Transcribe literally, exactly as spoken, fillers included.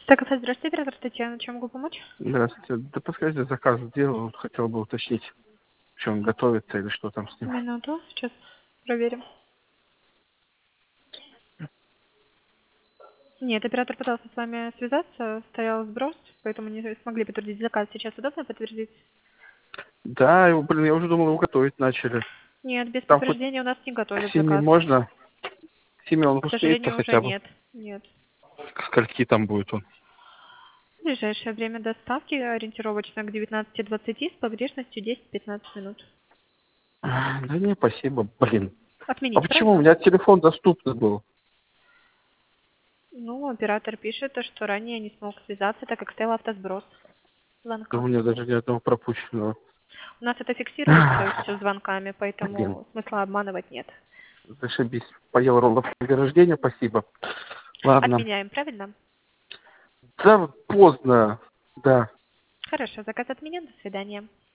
Так, здравствуйте, оператор Татьяна, чем могу помочь? Здравствуйте. Да подскажите, заказ сделал, хотел бы уточнить, что он готовится или что там с ним. Минуту, сейчас проверим. Нет, оператор пытался с вами связаться, стоял сброс, поэтому не смогли подтвердить заказ. Сейчас удобно подтвердить? Да, его, блин, я уже думал, его готовить начали. Нет, без Там хоть подтверждения у нас не к готовят семи заказ. можно? К семи он К успеет-то сожалению, уже хотя бы? нет. Нет. К скольки там будет он? В ближайшее время доставки ориентировочно к девятнадцати двадцати с погрешностью десять-пятнадцать минут. А, Да не, спасибо, блин. А Отменить, почему? У правильно? меня телефон доступный был. Ну, оператор пишет, то, что ранее не смог связаться, так как стоял автосброс Да у звонка. меня даже ни одного пропущенного. У нас это фиксируется Ах, все звонками, Блин, поэтому смысла обманывать нет. зашибись. Поел роллов на день рождения, спасибо. Ладно. Отменяем, правильно? Да, поздно. Да. Хорошо, заказ отменен. До свидания.